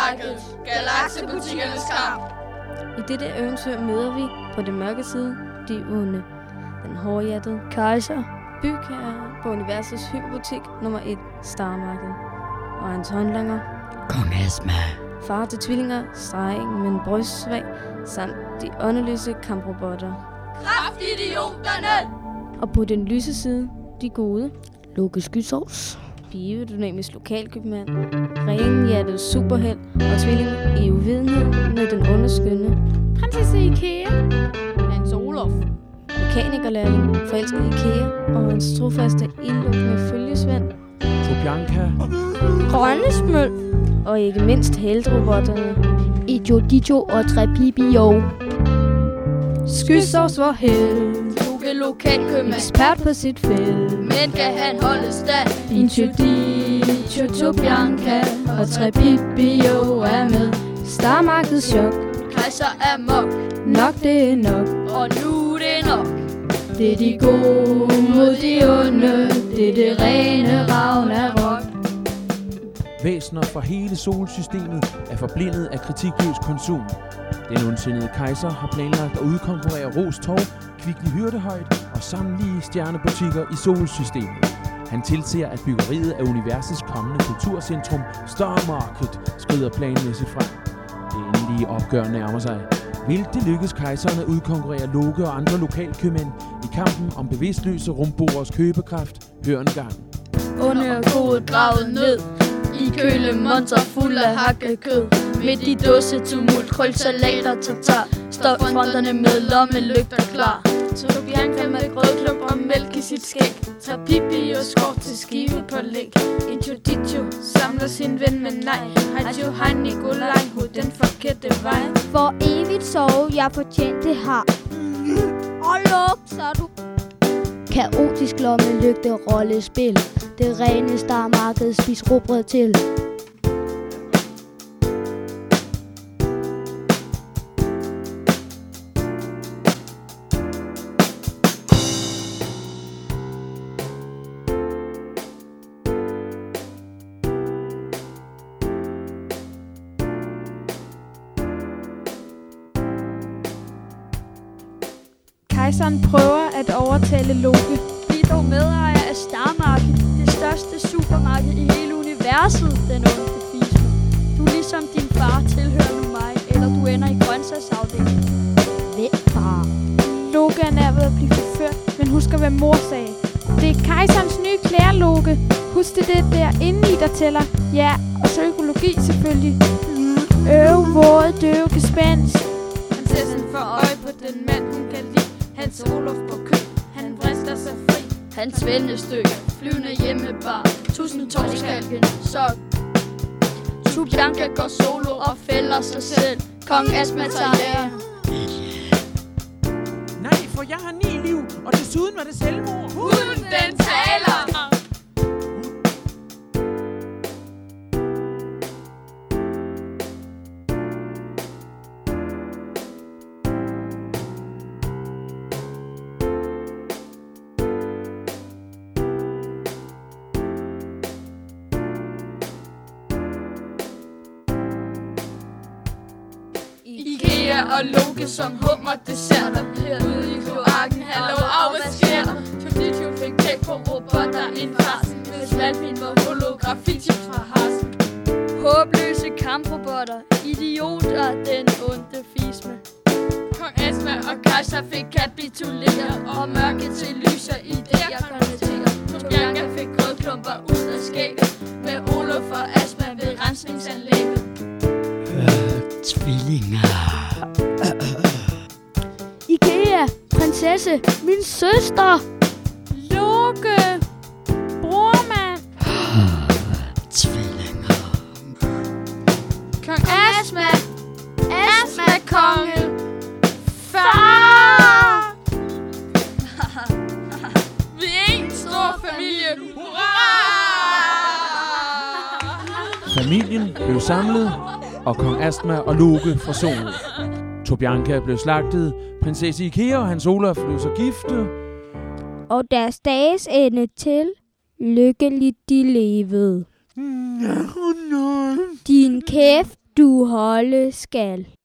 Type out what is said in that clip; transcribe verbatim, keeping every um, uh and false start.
Starmarkedet, Galaxebutikernes kamp. I dette eventyr møder vi på det mørke side de onde, den hårdhjertede kejser, bygherre på universets hyperbutik nummer et, Starmarkedet, og hans håndlanger, Kong Asma, far til tvillinger, stregen, men brystsvag, samt de åndeløse kamprobotter. Kraftidioterne! Og på den lyse side, de gode, Loke Skysovs, biodynamisk lokalkøbmand, renhjertet superheld og tvilling i uvidenhed med den underskønne Prinsesse Ikea, Hans Olof, mekanikerlærling, forelsket i Ikea og hans trofaste ildlukkende følgesvend, Tobianka, Grønnesmøl og ikke mindst heldrobotterne, Ijo Dijo og Trepibio. Skysovs vor held, Loke lokalkøbmand, ekspert på sit felt, men kan han holde stand? Intudicho, Tobianka og Trepibio er med. Starmarkedets chok, Kejser er mok, nok det er nok. og nu er det nok. Det er de gode mod de onde, det er det rene Ragnarok. væsener fra hele solsystemet er forblindet af kritikløs konsum. Den ondsindede kejser har planlagt at udkonkurrere Ros Torv, Kvickly Hyrdehøjt og samtlige stjernebutikker i solsystemet. Han tilser, at byggeriet af universets kommende kulturcentrum, Starmarket, skrider planmæssigt frem. Det endelige opgør nærmer sig. Vil det lykkes kejseren at udkonkurrere Loke og andre lokalkøbmænd i kampen om bevidstløse rumborers købekraft? Hør en gang. Onde og gode gravet ned i køle monster fuld af hakkekød. Midt i dåse tumult, krølsalat og tartar. Stop fronterne med lommelygter klar. Tobianka med grødklump og mælk i sit skæg. Tager Pippi og skår til skive på læg. Intudicho samler sin ven, men nej. Hajo har Nikolaj hud den forkerte vej. For evigt sove, jeg fortjent det har. Og luk, så du. Kaotisk lommelygte rollespil. Det rene Starmarked, spis rugbrød til. Kejseren prøver at overtale Loke. Bliv dog medejer af Starmarket, det største supermarked i hele universet, den onde fisme. Du ligesom din far tilhører nu mig, eller du ender i grøntsagsafdelingen. Hvem far? Loke er nær ved at blive forført, men husker hvad mor sagde. Det er kejserens nye klæder, Loke. Husk det det der inde i, der tæller. Ja, og psykologi selvfølgelig. Øv, våde, døve, gespenst. Prinsessen får øje på den mand, hun kan lide. Hans Olof på kø, han vrister sig fri. Hans vennestykke, flyvende hjemmebar. Tusind torskalken, så Tobianka går solo og fælder sig selv. Kong Asma tager lære. Nej, for jeg har ni liv, og desuden var det selvmord. Hunden den taler. Ikea og Loke som hummer desserter. Ude i kloakken, hallo, af hvad sker der? Toditio fik tæk på robotter en farsen. Hvis landmin var holografi-tips fra Harsen. Håbløse kamprobotter, idioter, den onde fisme. Kong Asma og kejser fik kapituleret, og mørke til lyser idéer konverterer. Tobianka fik grødklumper ud af skægget, med Olof og Asma ved rensningsanlægget. Tvillinger. Ikea, prinsesse, min søster. Loke, bror mand. Tvillinger. Kong Asma, Asma-konge, far! Vi er en stor familie, hurra! Familien blev samlet, og kong Asma og Loke forsonede. Tobianka blev slagtet, prinsesse Ikea og Hans Olof blev så gifte. Og deres dages ende til lykkeligt de levede. Din kæft, du holde skal.